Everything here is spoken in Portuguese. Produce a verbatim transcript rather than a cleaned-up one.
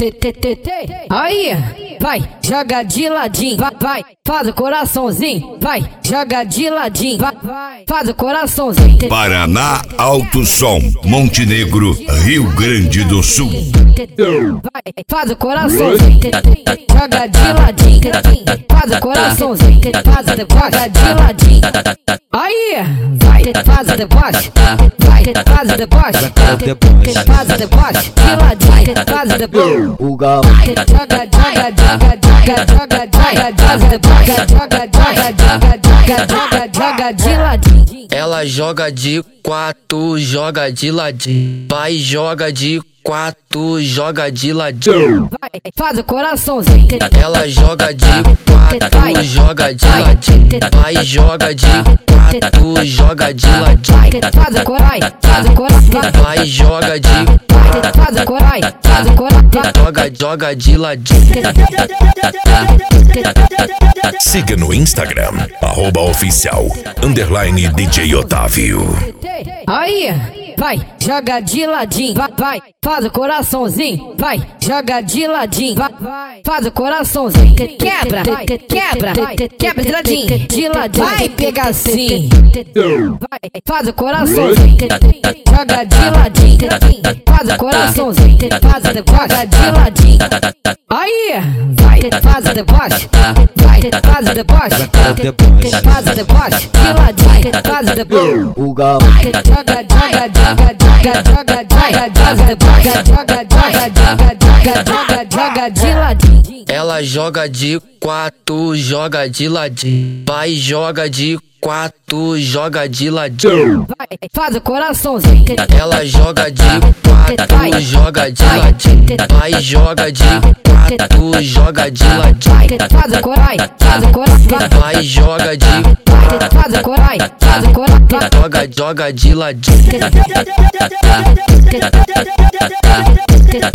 Aí, vai, joga de ladinho, vai, vai, faz o coraçãozinho, vai, joga de ladinho, vai, vai, faz o coraçãozinho. Paraná Alto Som, Montenegro, Rio Grande do Sul. Vai, faz o coraçãozinho, joga de ladinho, faz o coraçãozinho, faz o joga de ladinho. Aí, vai, faz o deboche, vai, faz o deboche, faz o deboche, de ladinho, faz o deboche. O galo Joga, joga, joga, joga, joga, joga, joga, joga, joga, joga, joga de ladinho. Ela joga de quatro, joga de ladinho. Vai, joga de quatro, joga de ladinho. Vai, faz o coraçãozinho. Ela joga de quatro, joga de ladinho. Vai, joga de quatro, joga de ladinho. Faz o corai, faz o coração. Vai, joga de Faz o corai, faz o coração. joga, joga de ladinho. Siga no Instagram, arroba oficial, underline D J Otávio. Aí, vai, joga de ladinho, vai, vai, faz o coraçãozinho, vai, joga de ladinho, vai, vai, faz o coraçãozinho, quebra, quebra, quebra de ladinho, de ladinho, vai pegar assim, vai, faz o coraçãozinho, joga de ladinho, faz o coraçãozinho, faz o deboche, de ladinho. Aí, vai, faz o deboche, vai, faz o deboche, faz o deboche, de ladinho, faz o deboche. O galo Joga, joga, joga, joga, joga, joga, joga, joga, joga, joga, joga de ladinho. Ela joga de quatro, joga de ladinho. Vai, joga de quatro, joga de ladinho. Vai, faz o coraçãozinho. Ela joga de quatro, joga de ladinho. Vai, joga de quatro, joga de ladinho. Faz o corai, faz o coração. Vai, joga de Faz o corai, faz o coração. joga, joga de ladinho.